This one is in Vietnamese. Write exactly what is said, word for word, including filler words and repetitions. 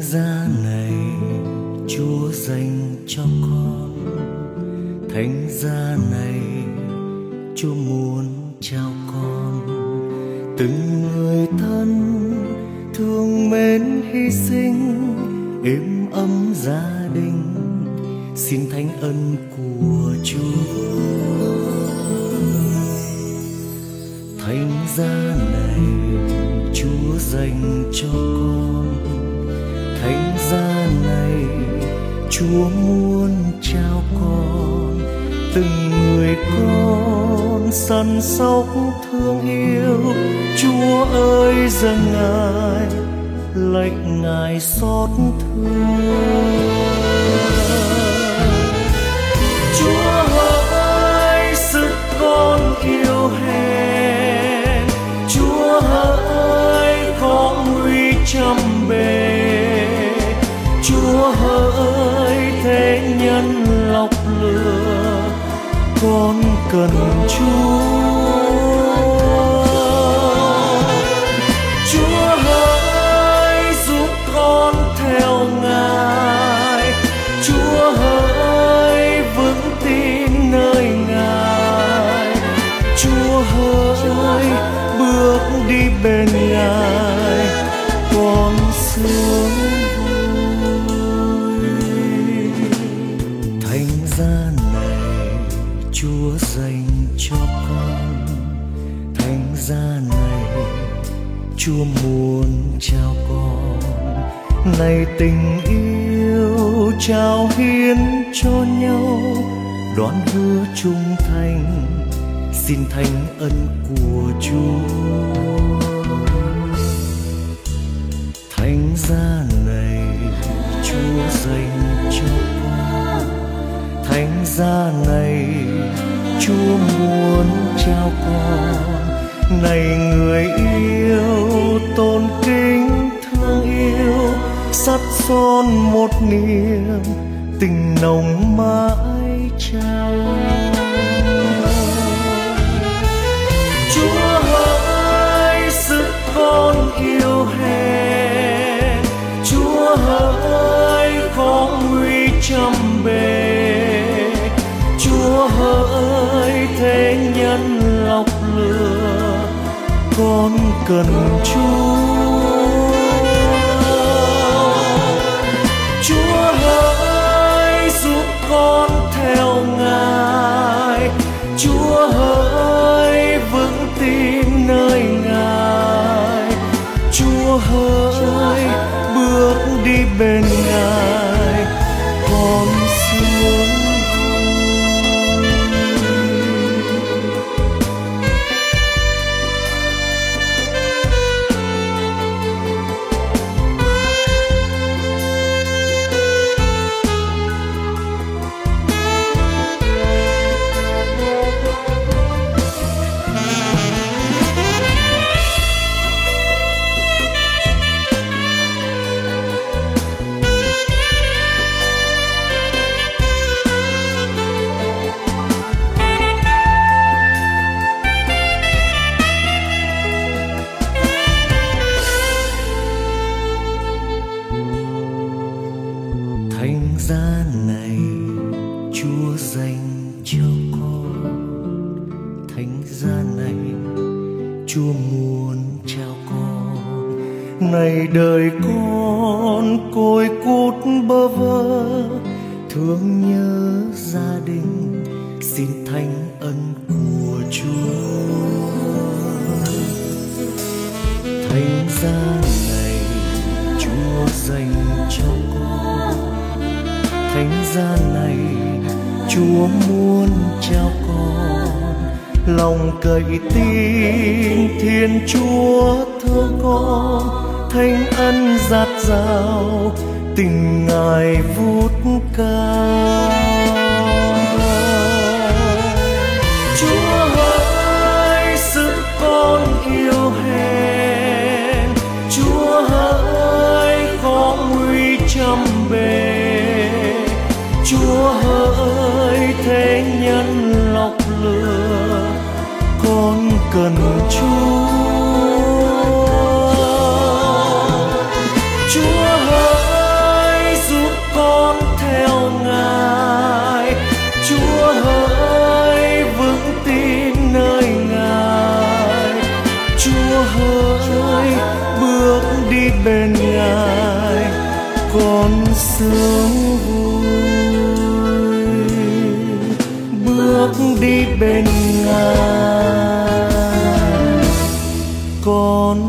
giá này Chúa dành cho con, thánh giá này Chúa muốn trao con. Từng người thân thương mến hy sinh, êm ấm gia đình, xin thánh ân của Chúa. Thánh giá này Chúa dành cho con, thánh giá này Chúa muốn trao con. Từng người con săn sóc thương yêu, Chúa ơi dâng Ngài, lạy Ngài xót thương. Chúa hỡi sức con yêu hèn, Chúa hỡi khó nguy trăm bề, Chúa hỡi thế nhân lọc lừa, con cần Chúa. Chúa hỡi giúp con theo Ngài, Chúa hỡi vững tin nơi Ngài, Chúa hỡi bước đi bên Ngài, con sướng vui. Thánh giá này Chúa dành cho con, thánh giá này Chúa muốn trao con. Này tình yêu trao hiến cho nhau, đoán hứa trung thành, xin thánh ân của Chúa. Thánh giá này Chúa dành cho con, thánh giá này Chúa muốn trao con. Này người yêu tôn kính thương yêu, sắt son một niềm tình nồng mãi trao. Chúa hỡi sức con yêu hèn, Chúa hỡi khó nguy trăm bề, Chúa hỡi thế nhân lọc lừa, con cần Chúa. Chúa hỡi giúp con theo Ngài, Chúa hỡi vững tin nơi Ngài, Chúa hỡi bước đi bên Ngài, con sướng. Thánh giá này Chúa dành cho con, thánh giá này Chúa muốn trao con. Này đời con côi cút bơ vơ, thương nhớ gia đình, xin thánh ân của Chúa. Thánh giá này Chúa dành cho con, thánh giá này Chúa muốn trao con. Lòng cậy tin Thiên Chúa thương con, thánh ân dạt dào tình Ngài vút cao. Chúa hỡi sức con yêu hèn, Chúa hỡi khó nguy trăm bề, Chúa hỡi thế nhân lọc lừa, con cần Chúa. Chúa hỡi sướng vui, bước đi bên Ngài con